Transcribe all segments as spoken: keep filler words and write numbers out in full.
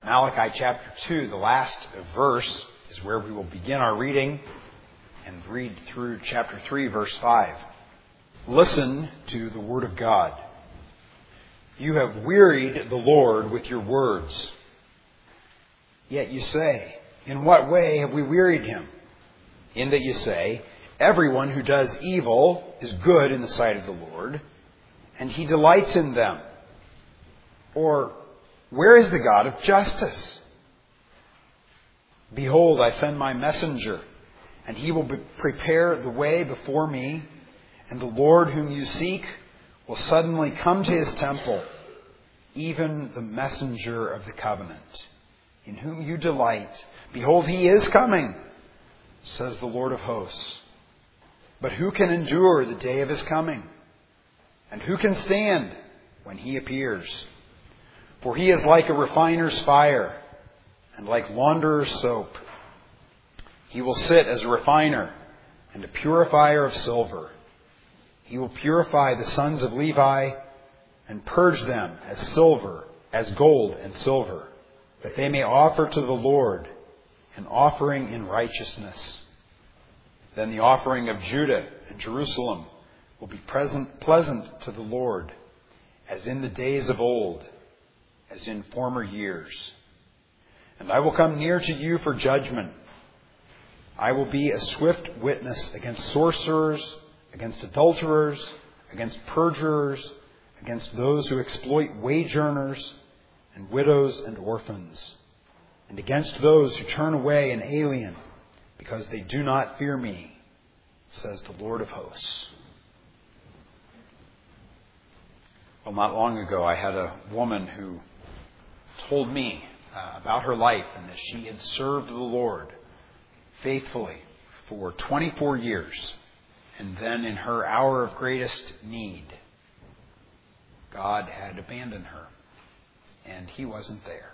Malachi chapter two, the last verse, is where we will begin our reading and read through chapter three, verse five. Listen to the word of God. You have wearied the Lord with your words. Yet you say, in what way have we wearied him? In that you say, everyone who does evil is good in the sight of the Lord, and he delights in them. Or, where is the God of justice? Behold, I send my messenger, and he will be- prepare the way before me, and the Lord whom you seek will suddenly come to his temple, even the messenger of the covenant, in whom you delight. Behold, he is coming, says the Lord of hosts. But who can endure the day of his coming? And who can stand when he appears? For he is like a refiner's fire, and like launderer's soap. He will sit as a refiner and a purifier of silver. He will purify the sons of Levi and purge them as silver, as gold and silver, that they may offer to the Lord an offering in righteousness. Then the offering of Judah and Jerusalem will be present, pleasant to the Lord, as in the days of old, as in former years. And I will come near to you for judgment. I will be a swift witness against sorcerers, against adulterers, against perjurers, against those who exploit wage earners and widows and orphans, and against those who turn away an alien because they do not fear me, says the Lord of hosts. Well, not long ago, I had a woman who told me uh, about her life and that she had served the Lord faithfully for twenty-four years. And then in her hour of greatest need, God had abandoned her, and he wasn't there.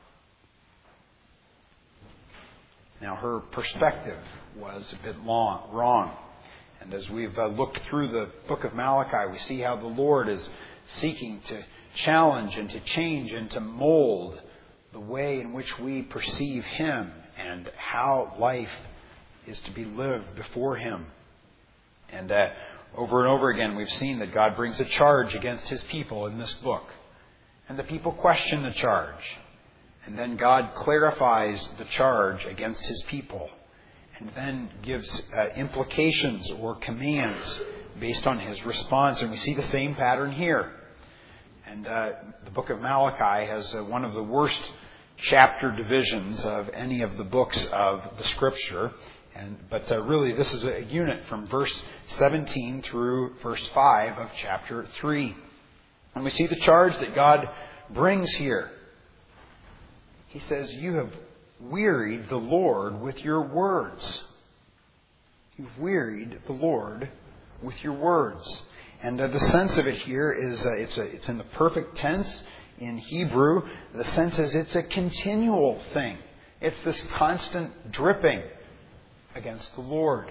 Now, her perspective was a bit long, wrong. And as we've uh, looked through the book of Malachi, we see how the Lord is seeking to challenge and to change and to mold the way in which we perceive him and how life is to be lived before him. And uh, over and over again, we've seen that God brings a charge against his people in this book. And the people question the charge. And then God clarifies the charge against his people. And then gives uh, implications or commands based on his response. And we see the same pattern here. And uh, the book of Malachi has uh, one of the worst chapter divisions of any of the books of the Scripture. And But uh, really, this is a unit from verse seventeen through verse five of chapter three. And we see the charge that God brings here. He says, you have wearied the Lord with your words. You've wearied the Lord with your words. And uh, the sense of it here is uh, it's, a, it's in the perfect tense in Hebrew. The sense is it's a continual thing. It's this constant dripping against the Lord.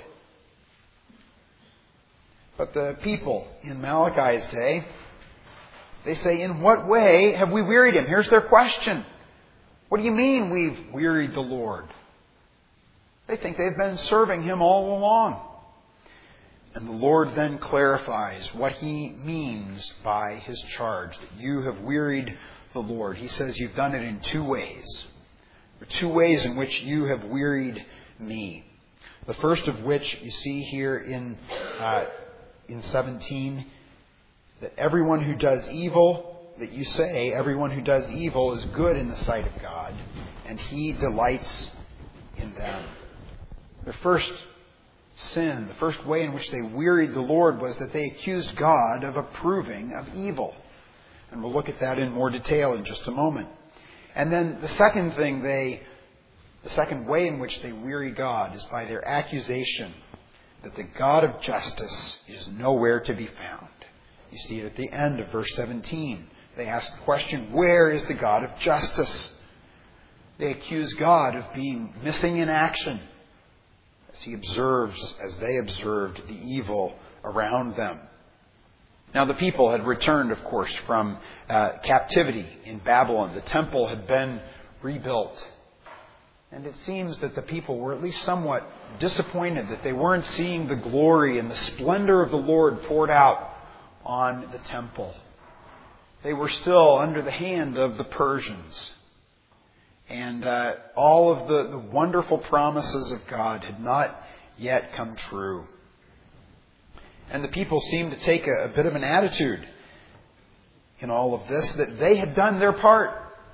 But the people in Malachi's day, they say, in what way have we wearied him? Here's their question. What do you mean we've wearied the Lord? They think they've been serving him all along. And the Lord then clarifies what he means by his charge, that you have wearied the Lord. He says you've done it in two ways. There are two ways in which you have wearied me. The first of which you see here in uh, in seventeen, that everyone who does evil, that you say everyone who does evil is good in the sight of God, and he delights in them. The first sin, the first way in which they wearied the Lord was that they accused God of approving of evil. And we'll look at that in more detail in just a moment. And then the second thing they The second way in which they weary God is by their accusation that the God of justice is nowhere to be found. You see it at the end of verse seventeen. They ask the question, where is the God of justice? They accuse God of being missing in action as he observes, as they observed the evil around them. Now the people had returned, of course, from uh, captivity in Babylon. The temple had been rebuilt. And it seems that the people were at least somewhat disappointed that they weren't seeing the glory and the splendor of the Lord poured out on the temple. They were still under the hand of the Persians. And uh, all of the, the wonderful promises of God had not yet come true. And the people seemed to take a, a bit of an attitude in all of this, that they had done their part.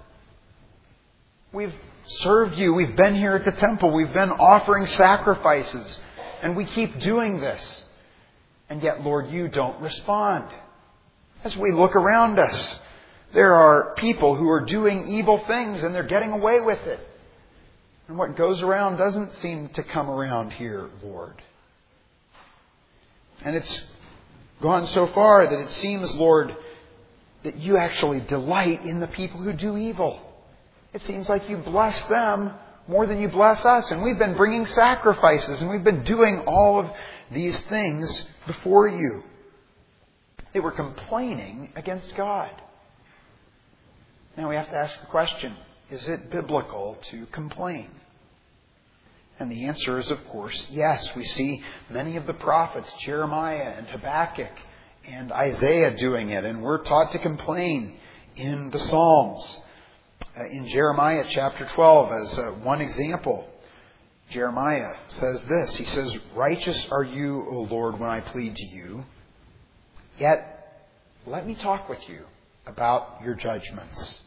We've served you. We've been here at the temple. We've been offering sacrifices. And we keep doing this. And yet, Lord, you don't respond. As we look around us, there are people who are doing evil things and they're getting away with it. And what goes around doesn't seem to come around here, Lord. And it's gone so far that it seems, Lord, that you actually delight in the people who do evil. It seems like you bless them more than you bless us. And we've been bringing sacrifices and we've been doing all of these things before you. They were complaining against God. Now we have to ask the question, is it biblical to complain? And the answer is, of course, yes. We see many of the prophets, Jeremiah and Habakkuk and Isaiah, doing it. And we're taught to complain in the Psalms. Uh, in Jeremiah chapter twelve, as uh, one example, Jeremiah says this. He says, "Righteous are you, O Lord, when I plead to you. Yet let me talk with you about your judgments.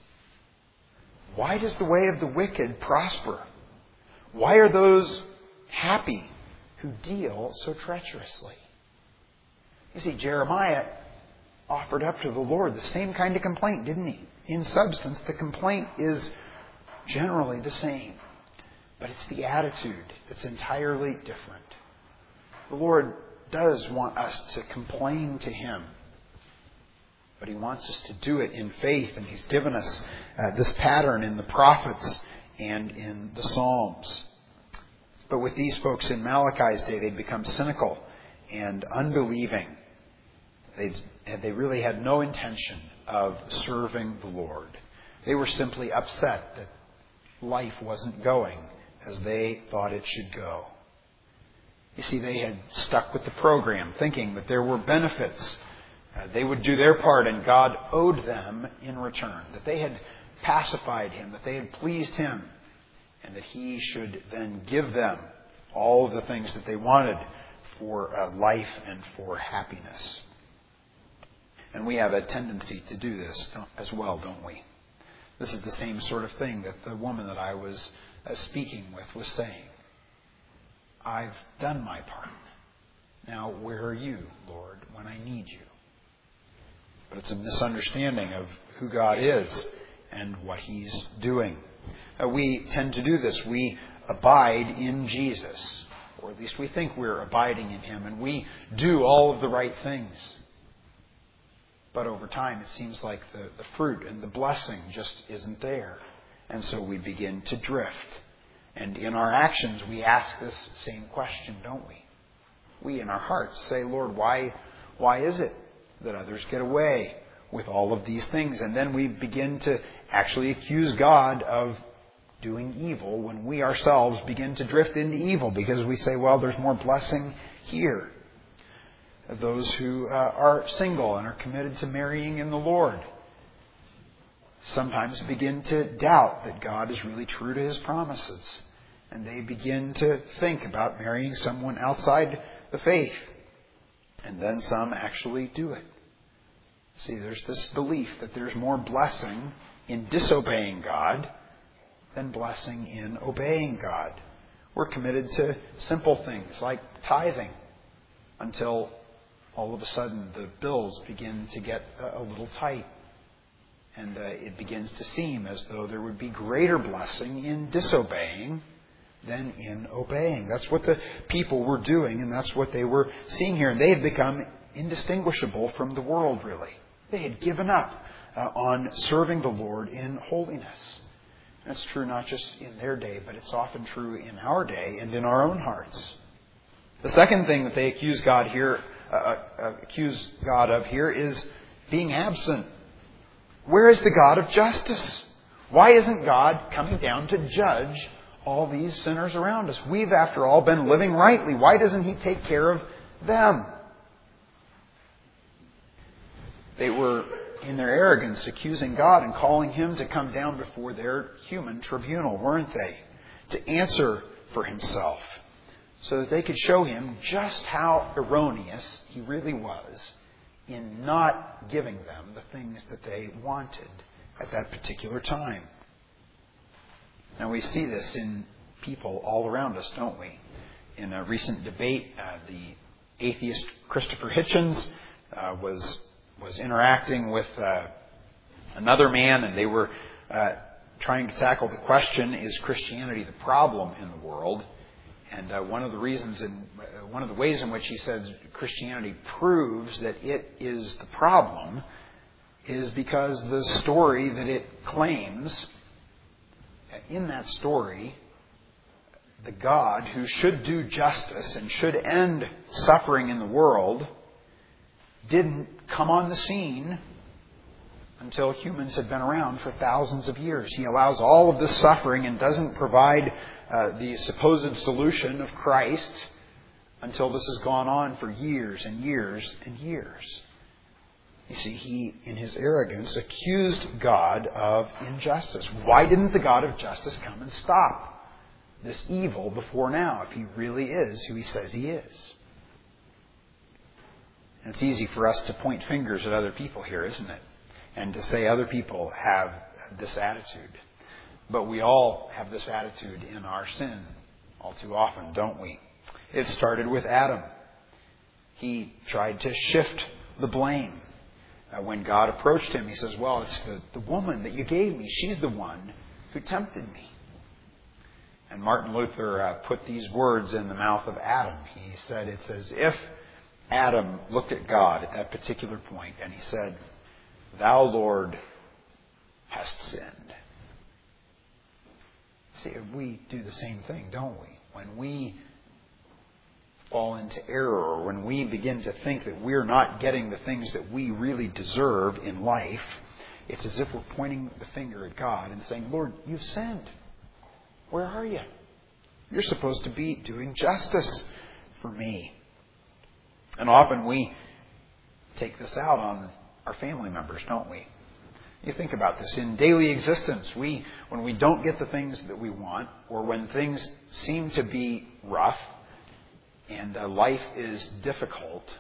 Why does the way of the wicked prosper? Why are those happy who deal so treacherously?" You see, Jeremiah offered up to the Lord the same kind of complaint, didn't he? In substance, the complaint is generally the same. But it's the attitude that's entirely different. The Lord does want us to complain to Him. But He wants us to do it in faith. And He's given us uh, this pattern in the prophets and in the Psalms. But with these folks in Malachi's day, they'd become cynical and unbelieving. They'd, they really had no intention of serving the Lord. They were simply upset that life wasn't going as they thought it should go. You see, they had stuck with the program, thinking that there were benefits. Uh, they would do their part and God owed them in return. That they had pacified Him, that they had pleased Him, and that He should then give them all of the things that they wanted for uh, life and for happiness. And we have a tendency to do this as well, don't we? This is the same sort of thing that the woman that I was uh, speaking with was saying. I've done my part. Now, where are you, Lord, when I need you? But it's a misunderstanding of who God is and what He's doing. Uh, we tend to do this. We abide in Jesus. Or at least we think we're abiding in Him. And we do all of the right things. But over time, it seems like the, the fruit and the blessing just isn't there. And so we begin to drift. And in our actions, we ask this same question, don't we? We in our hearts say, Lord, why, why is it that others get away with all of these things? And then we begin to actually accuse God of doing evil when we ourselves begin to drift into evil because we say, well, there's more blessing here. Those who uh, are single and are committed to marrying in the Lord sometimes begin to doubt that God is really true to His promises. And they begin to think about marrying someone outside the faith. And then some actually do it. See, there's this belief that there's more blessing in disobeying God than blessing in obeying God. We're committed to simple things like tithing until all of a sudden the bills begin to get a little tight. And uh, it begins to seem as though there would be greater blessing in disobeying than in obeying. That's what the people were doing, and that's what they were seeing here. And they had become indistinguishable from the world, really. They had given up uh, on serving the Lord in holiness. And it's true not just in their day, but it's often true in our day and in our own hearts. The second thing that they accuse God here, uh, uh, accuse God of here is being absent. Where is the God of justice? Why isn't God coming down to judge all these sinners around us? We've, after all, been living rightly. Why doesn't He take care of them? They were, in their arrogance, accusing God and calling Him to come down before their human tribunal, weren't they? To answer for Himself, so that they could show Him just how erroneous He really was in not giving them the things that they wanted at that particular time. Now we see this in people all around us, don't we? In a recent debate, uh, the atheist Christopher Hitchens uh, was was interacting with uh, another man, and they were uh, trying to tackle the question: is Christianity the problem in the world? And uh, one of the reasons, and uh, one of the ways in which he said Christianity proves that it is the problem, is because the story that it claims, in that story, the God who should do justice and should end suffering in the world didn't come on the scene until humans had been around for thousands of years. He allows all of this suffering and doesn't provide uh, the supposed solution of Christ until this has gone on for years and years and years. You see, he, in his arrogance, accused God of injustice. Why didn't the God of justice come and stop this evil before now, if He really is who He says He is? And it's easy for us to point fingers at other people here, isn't it? And to say other people have this attitude. But we all have this attitude in our sin all too often, don't we? It started with Adam. He tried to shift the blame. Uh, when God approached him, He says, well, it's the, the woman that you gave me. She's the one who tempted me. And Martin Luther uh, put these words in the mouth of Adam. He said, it's as if Adam looked at God at that particular point and he said, Thou, Lord, hast sinned. See, we do the same thing, don't we? When we fall into error, or when we begin to think that we're not getting the things that we really deserve in life, it's as if we're pointing the finger at God and saying, Lord, you've sinned. Where are you? You're supposed to be doing justice for me. And often we take this out on our family members, don't we? You think about this. In daily existence, we, when we don't get the things that we want, or when things seem to be rough, and uh, life is difficult,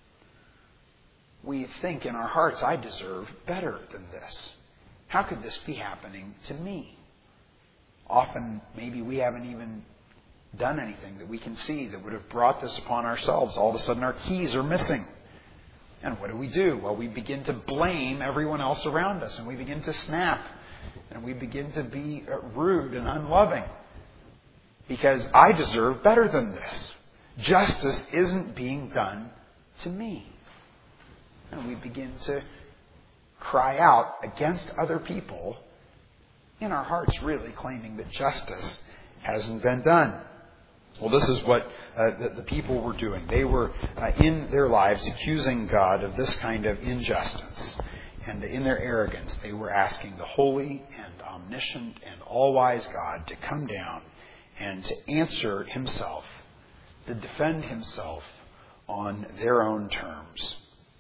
we think in our hearts, I deserve better than this. How could this be happening to me? Often, maybe we haven't even done anything that we can see that would have brought this upon ourselves. All of a sudden, our keys are missing. And what do we do? Well, we begin to blame everyone else around us, and we begin to snap, and we begin to be rude and unloving. Because I deserve better than this. Justice isn't being done to me. And we begin to cry out against other people, in our hearts really claiming that justice hasn't been done. Well, this is what uh, the, the people were doing. They were, uh, in their lives, accusing God of this kind of injustice. And in their arrogance, they were asking the holy and omniscient and all-wise God to come down and to answer Himself, to defend Himself on their own terms.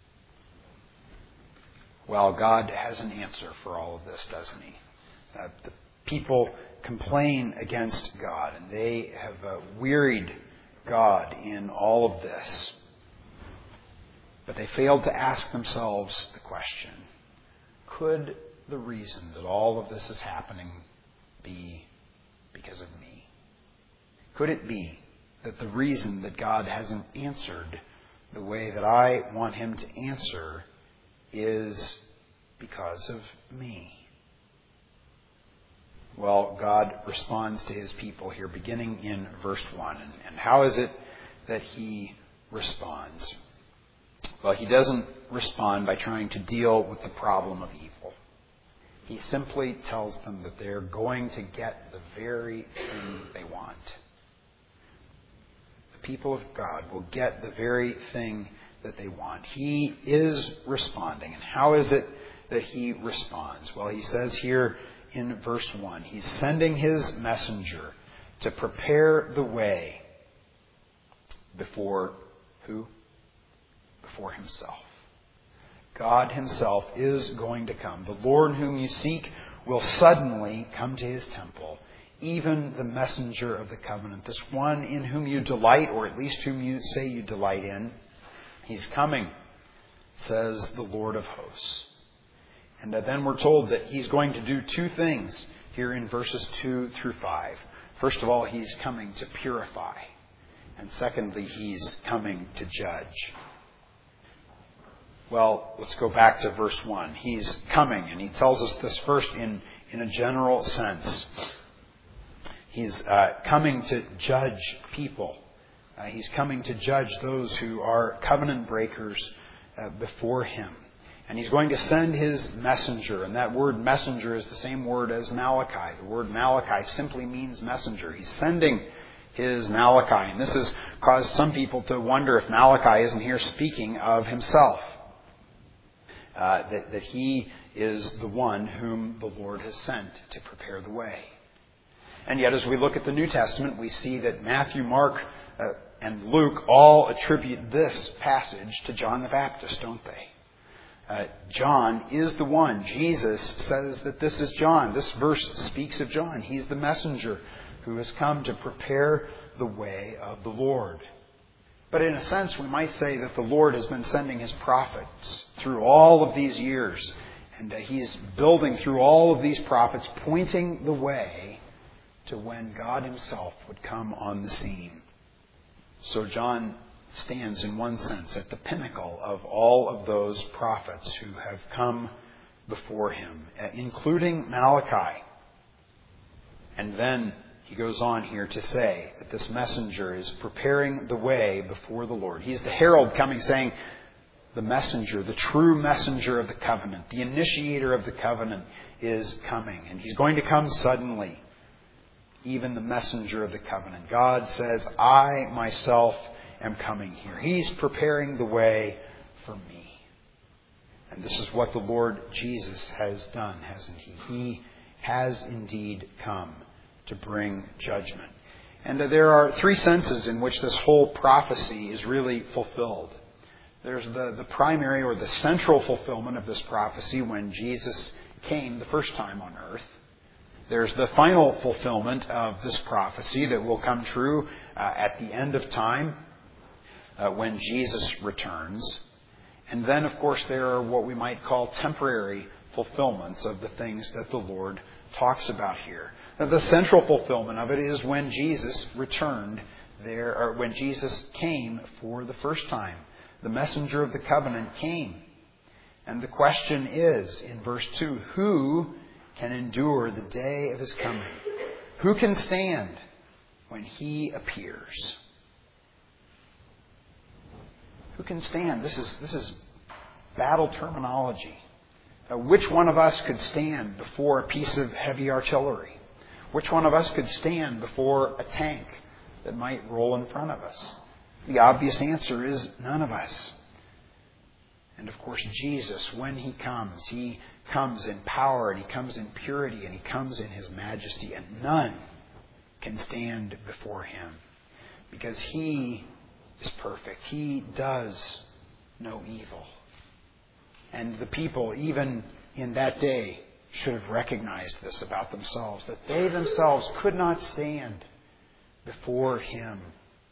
Well, God has an answer for all of this, doesn't He? Uh, the people complain against God, and they have uh, wearied God in all of this. But they failed to ask themselves the question, could the reason that all of this is happening be because of me? Could it be that the reason that God hasn't answered the way that I want Him to answer is because of me? Well, God responds to His people here, beginning in verse one. And, and how is it that He responds? Well, He doesn't respond by trying to deal with the problem of evil. He simply tells them that they're going to get the very thing they want. The people of God will get the very thing that they want. He is responding. And how is it that He responds? Well, He says here in verse one. He's sending his messenger to prepare the way before who? Before himself. God himself is going to come. The Lord whom you seek will suddenly come to his temple. Even the messenger of the covenant, this one in whom you delight, or at least whom you say you delight in, he's coming, says the Lord of hosts. And then we're told that he's going to do two things here in verses two through five. First of all, he's coming to purify. And secondly, he's coming to judge. Well, let's go back to verse one. He's coming, and he tells us this first in, in a general sense. He's uh, coming to judge people. Uh, he's coming to judge those who are covenant breakers uh, before him. And he's going to send his messenger. And that word messenger is the same word as Malachi. The word Malachi simply means messenger. He's sending his Malachi. And this has caused some people to wonder if Malachi isn't here speaking of himself. Uh, that, that he is the one whom the Lord has sent to prepare the way. And yet, as we look at the New Testament, we see that Matthew, Mark, uh, and Luke all attribute this passage to John the Baptist, don't they? Uh, John is the one. Jesus says that this is John. This verse speaks of John. He's the messenger who has come to prepare the way of the Lord. But in a sense, we might say that the Lord has been sending his prophets through all of these years. And uh, he's building through all of these prophets, pointing the way to when God himself would come on the scene. So John stands in one sense at the pinnacle of all of those prophets who have come before him, including Malachi. And then he goes on here to say that this messenger is preparing the way before the Lord. He's the herald coming saying, the messenger, the true messenger of the covenant, the initiator of the covenant is coming. And he's going to come suddenly. Even the messenger of the covenant. God says, I myself am coming here. He's preparing the way for me. And this is what the Lord Jesus has done, hasn't he? He has indeed come to bring judgment. And there are three senses in which this whole prophecy is really fulfilled. There's the, the primary or the central fulfillment of this prophecy when Jesus came the first time on earth. There's the final fulfillment of this prophecy that will come true uh, at the end of time uh, when Jesus returns. And then, of course, there are what we might call temporary fulfillments of the things that the Lord talks about here. Now, the central fulfillment of it is when Jesus returned there, or when Jesus came for the first time. The messenger of the covenant came. And the question is, in verse two, who can endure the day of his coming? Who can stand when he appears? Who can stand? This is this is battle terminology. Uh, which one of us could stand before a piece of heavy artillery? Which one of us could stand before a tank that might roll in front of us? The obvious answer is none of us. And of course, Jesus, when he comes, he comes in power, and he comes in purity, and he comes in his majesty, and none can stand before him because he is perfect. He does no evil. And the people, even in that day, should have recognized this about themselves, that they themselves could not stand before him.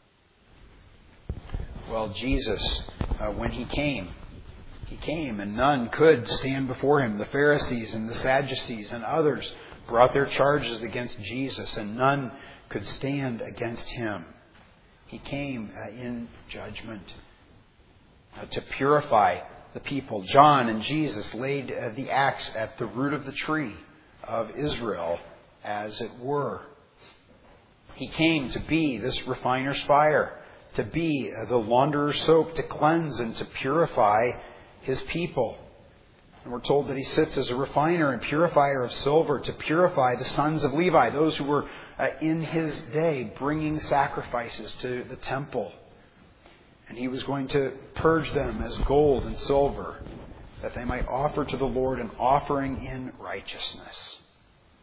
Well, Jesus, uh, when he came, He came and none could stand before him. The Pharisees and the Sadducees and others brought their charges against Jesus, and none could stand against him. He came uh, in judgment uh, to purify the people. John and Jesus laid uh, the axe at the root of the tree of Israel, as it were. He came to be this refiner's fire, to be uh, the launderer's soap, to cleanse and to purify his people. And we're told that he sits as a refiner and purifier of silver to purify the sons of Levi, those who were uh, in his day bringing sacrifices to the temple. And he was going to purge them as gold and silver, that they might offer to the Lord an offering in righteousness.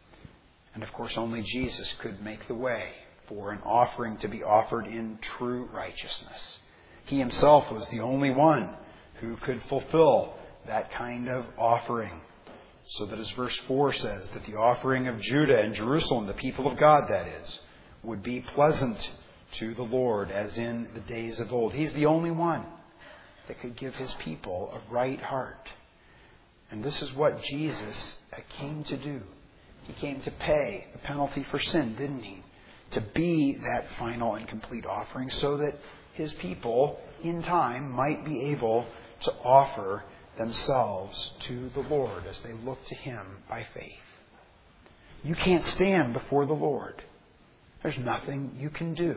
And of course, only Jesus could make the way for an offering to be offered in true righteousness. He himself was the only one who could fulfill that kind of offering. So that as verse four says, that the offering of Judah and Jerusalem, the people of God that is, would be pleasant to the Lord as in the days of old. He's the only one that could give his people a right heart. And this is what Jesus came to do. He came to pay the penalty for sin, didn't he? To be that final and complete offering so that his people in time might be able to offer themselves to the Lord as they look to him by faith. You can't stand before the Lord. There's nothing you can do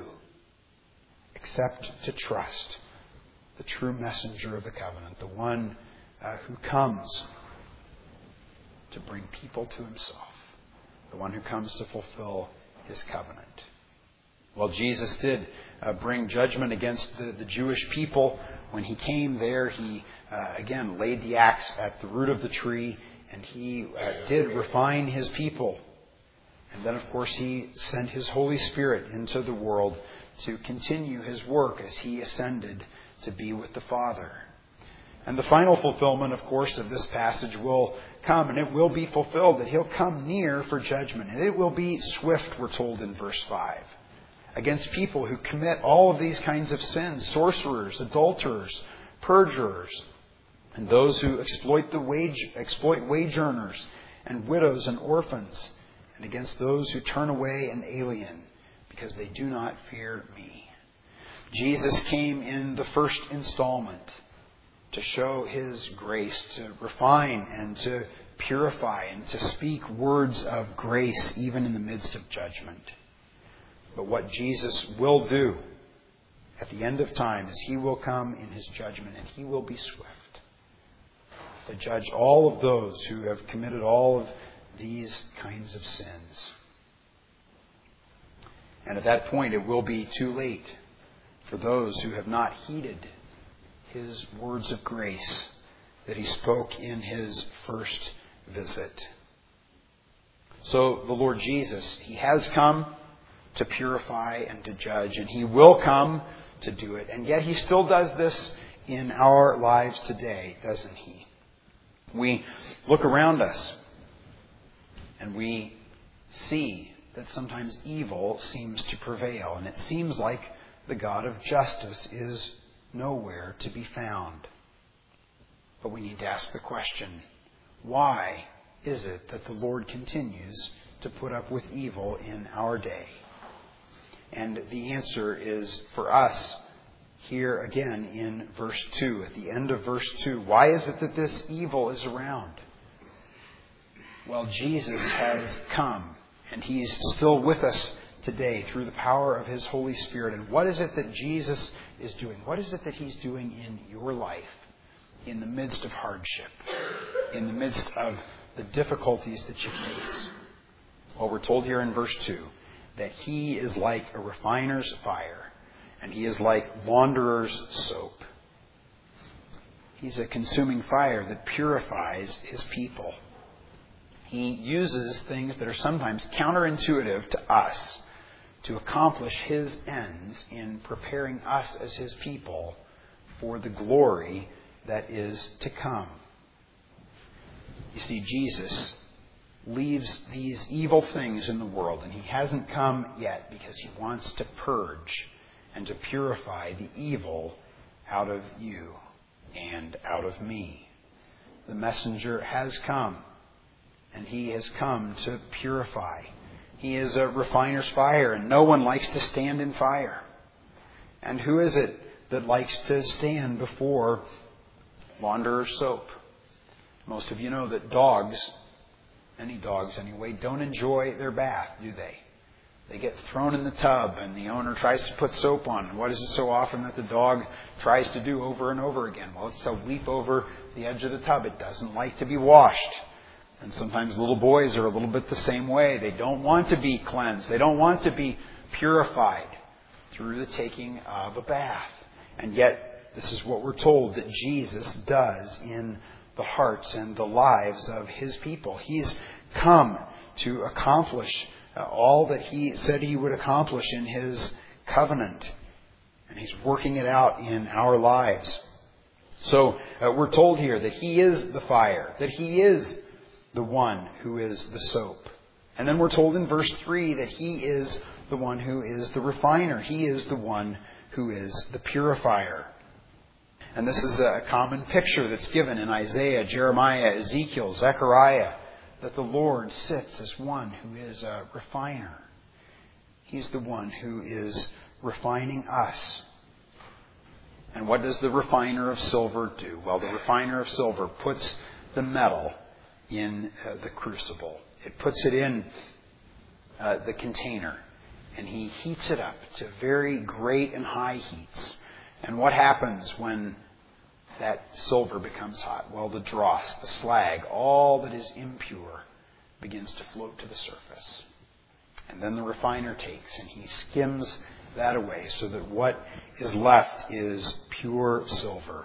except to trust the true messenger of the covenant, the one uh, who comes to bring people to himself, the one who comes to fulfill his covenant. Well, Jesus did uh, bring judgment against the, the Jewish people. When he came there, he uh, again laid the axe at the root of the tree, and he uh, did refine his people. And then, of course, he sent his Holy Spirit into the world to continue his work as he ascended to be with the Father. And the final fulfillment, of course, of this passage will come, and it will be fulfilled, that he'll come near for judgment. And it will be swift, we're told in verse five, against people who commit all of these kinds of sins, sorcerers, adulterers, perjurers, and those who exploit the wage, exploit wage earners, and widows and orphans, and against those who turn away an alien, because they do not fear me. Jesus came in the first installment to show his grace, to refine and to purify and to speak words of grace even in the midst of judgment. But what Jesus will do at the end of time is he will come in his judgment, and he will be swift to judge all of those who have committed all of these kinds of sins. And at that point it will be too late for those who have not heeded his words of grace that he spoke in his first visit. So the Lord Jesus, he has come to purify and to judge, and he will come to do it. And yet he still does this in our lives today, doesn't he? We look around us and we see that sometimes evil seems to prevail, and it seems like the God of justice is nowhere to be found. But we need to ask the question, why is it that the Lord continues to put up with evil in our day? And the answer is for us here again in verse two, at the end of verse two. Why is it that this evil is around? Well, Jesus has come, and he's still with us today through the power of his Holy Spirit. And what is it that Jesus is doing? What is it that he's doing in your life in the midst of hardship, in the midst of the difficulties that you face? Well, we're told here in verse two that he is like a refiner's fire, and he is like launderer's soap. He's a consuming fire that purifies his people. He uses things that are sometimes counterintuitive to us to accomplish his ends in preparing us as his people for the glory that is to come. You see, Jesus leaves these evil things in the world, and he hasn't come yet because he wants to purge and to purify the evil out of you and out of me. The messenger has come, and he has come to purify. He is a refiner's fire, and no one likes to stand in fire. And who is it that likes to stand before launderer's soap? Most of you know that dogs, any dogs anyway, don't enjoy their bath, do they? They get thrown in the tub, and the owner tries to put soap on. And what is it so often that the dog tries to do over and over again? Well, it's to leap over the edge of the tub. It doesn't like to be washed. And sometimes little boys are a little bit the same way. They don't want to be cleansed. They don't want to be purified through the taking of a bath. And yet, this is what we're told that Jesus does in the hearts and the lives of his people. He's come to accomplish uh, all that He said He would accomplish in His covenant. And He's working it out in our lives. So uh, we're told here that He is the fire, that He is the one who is the soap. And then we're told in verse three that He is the one who is the refiner. He is the one who is the purifier. And this is a common picture that's given in Isaiah, Jeremiah, Ezekiel, Zechariah, that the Lord sits as one who is a refiner. He's the one who is refining us. And what does the refiner of silver do? Well, the refiner of silver puts the metal in uh, the crucible. It puts it in uh, the container, and he heats it up to very great and high heats. And what happens when that silver becomes hot? Well, the dross, the slag, all that is impure begins to float to the surface. And then the refiner takes and he skims that away so that what is left is pure silver.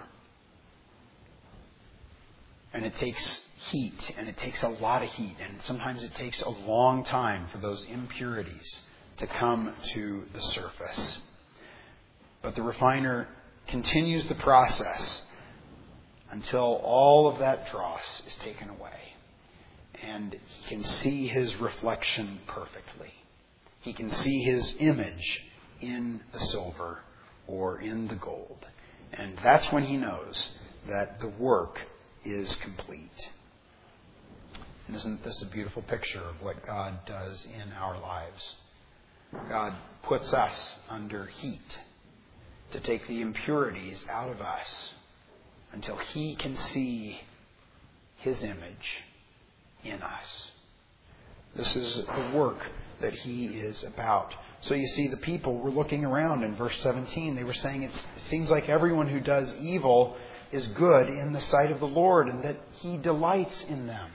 And it takes heat, and it takes a lot of heat, and sometimes it takes a long time for those impurities to come to the surface. But the refiner continues the process until all of that dross is taken away. And he can see his reflection perfectly. He can see his image in the silver or in the gold. And that's when he knows that the work is complete. And isn't this a beautiful picture of what God does in our lives? God puts us under heat to take the impurities out of us until He can see His image in us. This is the work that He is about. So you see, the people were looking around in verse seventeen. They were saying it seems like everyone who does evil is good in the sight of the Lord, and that He delights in them.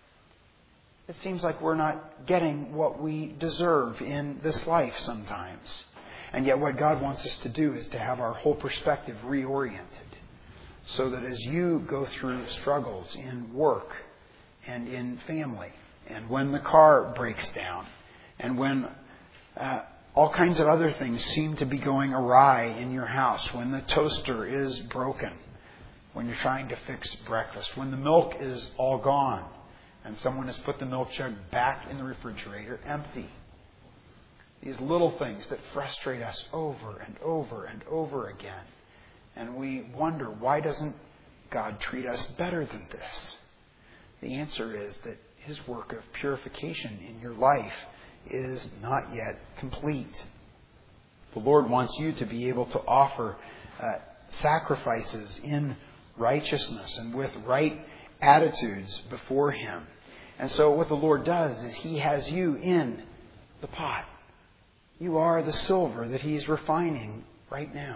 It seems like we're not getting what we deserve in this life sometimes. And yet what God wants us to do is to have our whole perspective reoriented. So that as you go through struggles in work and in family, and when the car breaks down, and when uh, all kinds of other things seem to be going awry in your house, when the toaster is broken, when you're trying to fix breakfast, when the milk is all gone, and someone has put the milk jug back in the refrigerator empty. These little things that frustrate us over and over and over again. And we wonder, why doesn't God treat us better than this? The answer is that His work of purification in your life is not yet complete. The Lord wants you to be able to offer uh, sacrifices in righteousness and with right attitudes before Him. And so what the Lord does is He has you in the pot. You are the silver that He's refining right now.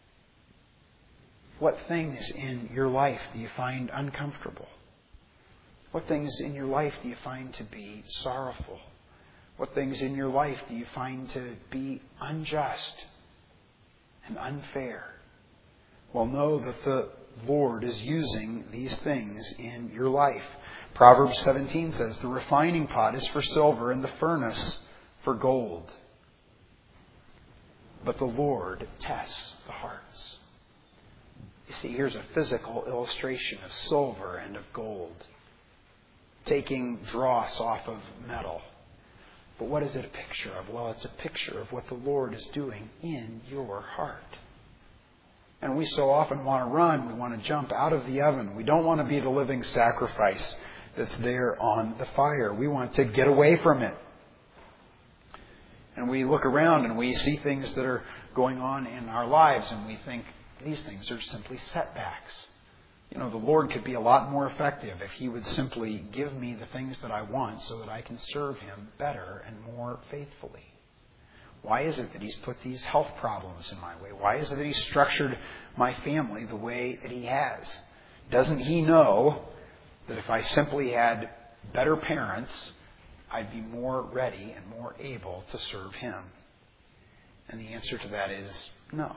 What things in your life do you find uncomfortable? What things in your life do you find to be sorrowful? What things in your life do you find to be unjust and unfair? Well, know that the Lord is using these things in your life. Proverbs seventeen says, the refining pot is for silver and the furnace for gold. But the Lord tests the hearts. You see, here's a physical illustration of silver and of gold. Taking dross off of metal. But what is it a picture of? Well, it's a picture of what the Lord is doing in your heart. And we so often want to run. We want to jump out of the oven. We don't want to be the living sacrifice that's there on the fire. We want to get away from it. And we look around and we see things that are going on in our lives and we think these things are simply setbacks. You know, the Lord could be a lot more effective if He would simply give me the things that I want so that I can serve Him better and more faithfully. Why is it that He's put these health problems in my way? Why is it that He's structured my family the way that He has? Doesn't He know that if I simply had better parents, I'd be more ready and more able to serve Him? And the answer to that is no.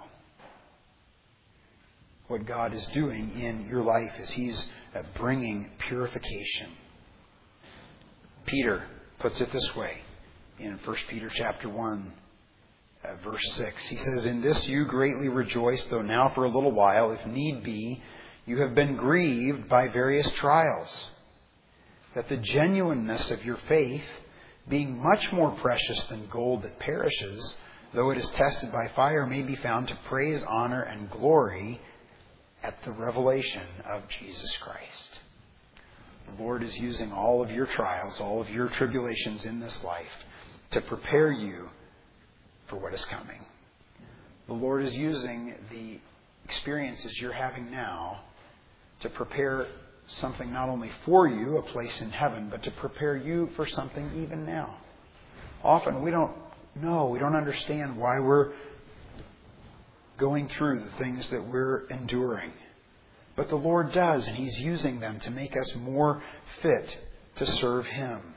What God is doing in your life is He's bringing purification. Peter puts it this way in First Peter chapter one, uh, verse six. He says, "In this you greatly rejoice, though now for a little while, if need be, you have been grieved by various trials, that the genuineness of your faith, being much more precious than gold that perishes, though it is tested by fire, may be found to praise, honor, and glory at the revelation of Jesus Christ." The Lord is using all of your trials, all of your tribulations in this life to prepare you for what is coming. The Lord is using the experiences you're having now to prepare something not only for you, a place in heaven, but to prepare you for something even now. Often we don't know, we don't understand why we're going through the things that we're enduring. But the Lord does, and He's using them to make us more fit to serve Him.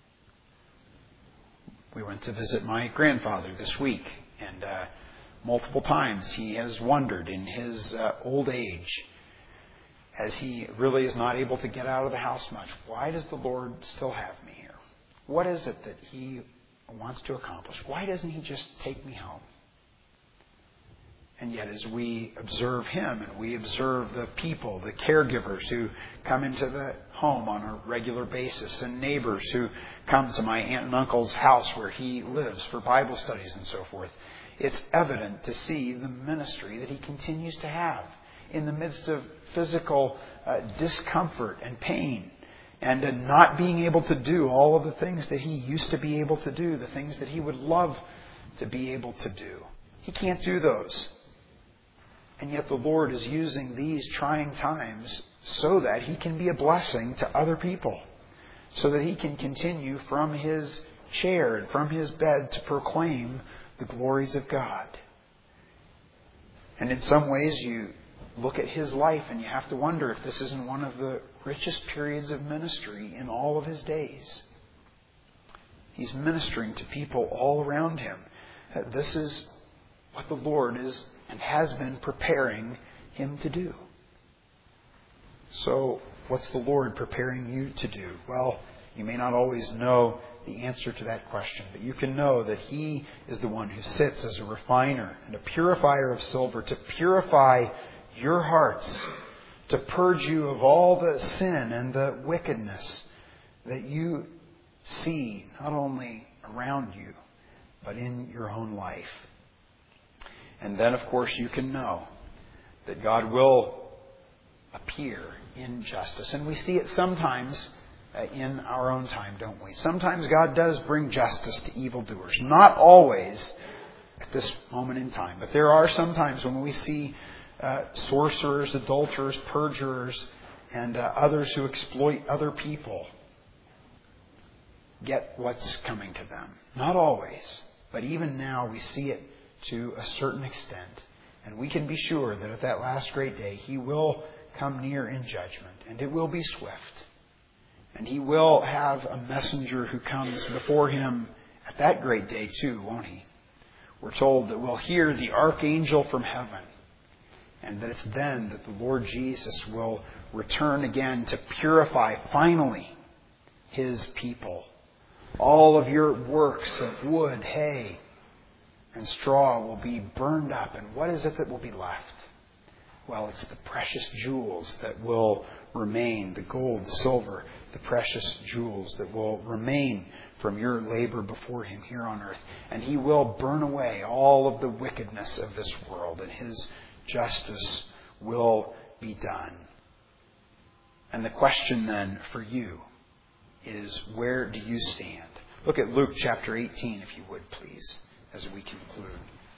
We went to visit my grandfather this week, and uh, multiple times he has wondered in his uh, old age, as he really is not able to get out of the house much, why does the Lord still have me here? What is it that He wants to accomplish? Why doesn't He just take me home? And yet as we observe Him and we observe the people, the caregivers who come into the home on a regular basis, and neighbors who come to my aunt and uncle's house where he lives for Bible studies and so forth, it's evident to see the ministry that He continues to have in the midst of physical uh, discomfort and pain, and uh, not being able to do all of the things that He used to be able to do, the things that He would love to be able to do. He can't do those. And yet the Lord is using these trying times so that He can be a blessing to other people, so that He can continue from His chair and from His bed to proclaim the glories of God. And in some ways you look at His life and you have to wonder if this isn't one of the richest periods of ministry in all of His days. He's ministering to people all around Him. This is what the Lord is and has been preparing Him to do. So, what's the Lord preparing you to do? Well, you may not always know the answer to that question, but you can know that He is the one who sits as a refiner and a purifier of silver to purify your hearts, to purge you of all the sin and the wickedness that you see not only around you, but in your own life. And then, of course, you can know that God will appear in justice. And we see it sometimes uh, in our own time, don't we? Sometimes God does bring justice to evildoers. Not always at this moment in time. But there are some times when we see uh, sorcerers, adulterers, perjurers, and uh, others who exploit other people get what's coming to them. Not always. But even now we see it to a certain extent. And we can be sure that at that last great day, He will come near in judgment. And it will be swift. And He will have a messenger who comes before Him at that great day too, won't He? We're told that we'll hear the archangel from heaven. And that it's then that the Lord Jesus will return again to purify finally His people. All of your works of wood, hay, and straw will be burned up. And what is it that will be left? Well, it's the precious jewels that will remain, the gold, the silver, the precious jewels that will remain from your labor before Him here on earth. And He will burn away all of the wickedness of this world, and His justice will be done. And the question then for you is, where do you stand? Look at Luke chapter eighteen, if you would, please, as we conclude.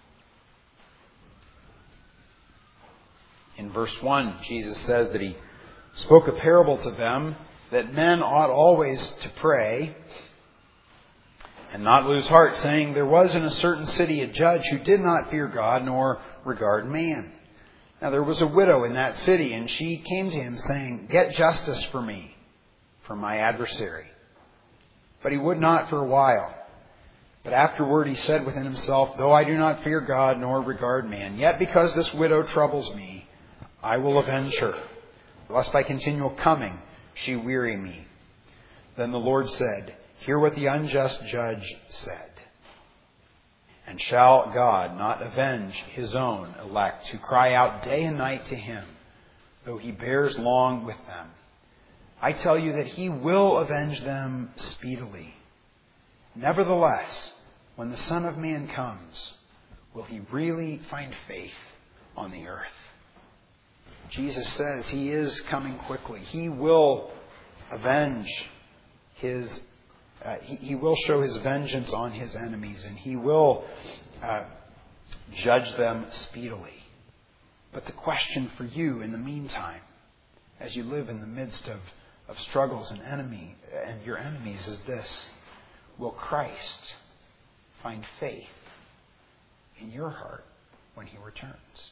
In verse one, Jesus says that He spoke a parable to them that men ought always to pray and not lose heart, saying, there was in a certain city a judge who did not fear God nor regard man. Now there was a widow in that city, and she came to him, saying, get justice for me from my adversary. But he would not for a while. But afterward he said within himself, though I do not fear God nor regard man, yet because this widow troubles me, I will avenge her, lest by continual coming she weary me. Then the Lord said, Hear what the unjust judge said. And shall God not avenge his own elect, who cry out day and night to him, though he bears long with them? I tell you that he will avenge them speedily. Nevertheless, when the Son of Man comes, will he really find faith on the earth? Jesus says he is coming quickly. He will avenge his, uh, he, he will show his vengeance on his enemies, and he will uh, judge them speedily. But the question for you in the meantime, as you live in the midst of, of struggles and enemy and your enemies, is this: will Christ find faith in your heart when he returns?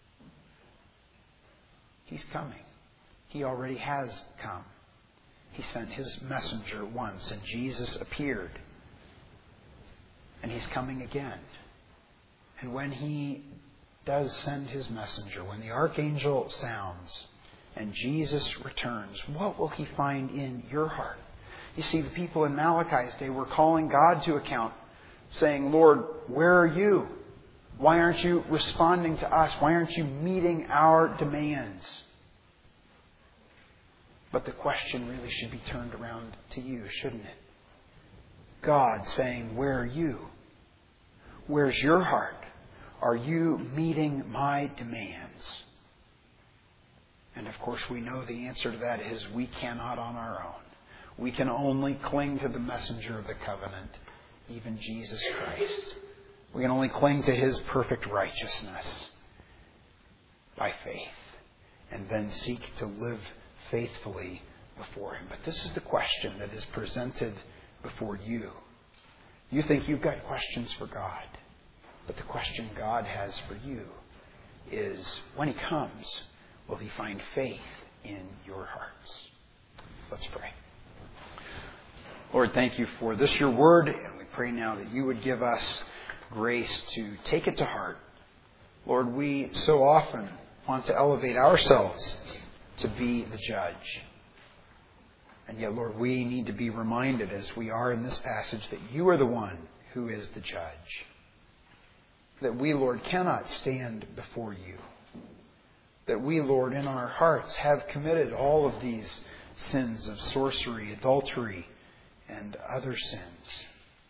He's coming. He already has come. He sent his messenger once, and Jesus appeared. And he's coming again. And when he does send his messenger, when the archangel sounds and Jesus returns, what will he find in your heart? You see, the people in Malachi's day were calling God to account, saying, Lord, where are you? Why aren't you responding to us? Why aren't you meeting our demands? But the question really should be turned around to you, shouldn't it? God saying, where are you? Where's your heart? Are you meeting my demands? And of course we know the answer to that is we cannot on our own. We can only cling to the messenger of the covenant, even Jesus Christ. We can only cling to his perfect righteousness by faith, and then seek to live faithfully before him. But this is the question that is presented before you. You think you've got questions for God, but the question God has for you is, when he comes, will he find faith in your hearts? Let's pray. Lord, thank you for this, your word, and we pray now that you would give us grace to take it to heart. Lord, we so often want to elevate ourselves to be the judge. And yet, Lord, we need to be reminded, as we are in this passage, that you are the one who is the judge. That we, Lord, cannot stand before you. That we, Lord, in our hearts have committed all of these sins of sorcery, adultery, and other sins.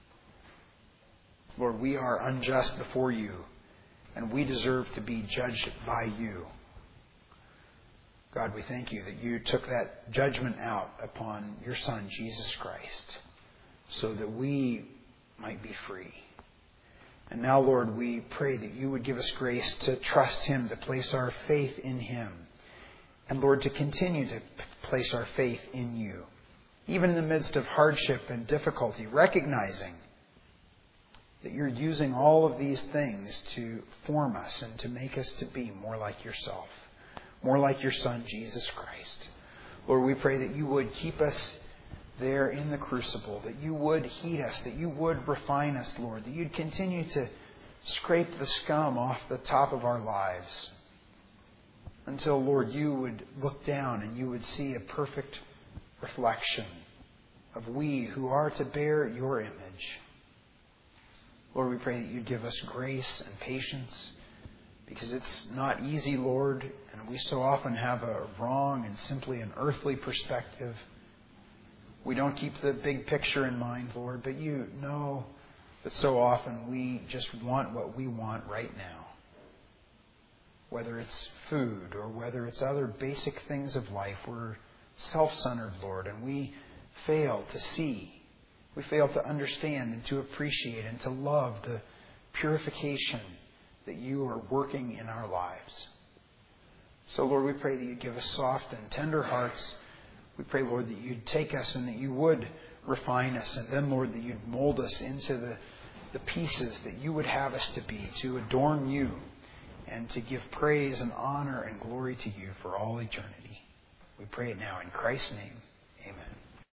Lord, we are unjust before you, and we deserve to be judged by you. God, we thank you that you took that judgment out upon your Son, Jesus Christ, so that we might be free. And now, Lord, we pray that you would give us grace to trust him, to place our faith in him. And, Lord, to continue to place our faith in you, even in the midst of hardship and difficulty, recognizing that you're using all of these things to form us and to make us to be more like yourself, more like your Son, Jesus Christ. Lord, we pray that you would keep us there in the crucible, that you would heat us, that you would refine us, Lord, that you'd continue to scrape the scum off the top of our lives until, Lord, you would look down and you would see a perfect reflection of we who are to bear your image. Lord, we pray that you'd give us grace and patience, because it's not easy, Lord, and we so often have a wrong and simply an earthly perspective. We don't keep the big picture in mind, Lord, but you know that so often we just want what we want right now. Whether it's food or whether it's other basic things of life, we're self-centered, Lord, and we fail to see. We fail to understand and to appreciate and to love the purification that you are working in our lives. So, Lord, we pray that you'd give us soft and tender hearts. We pray, Lord, that you'd take us and that you would refine us. And then, Lord, that you'd mold us into the, the pieces that you would have us to be, to adorn you and to give praise and honor and glory to you for all eternity. We pray it now in Christ's name.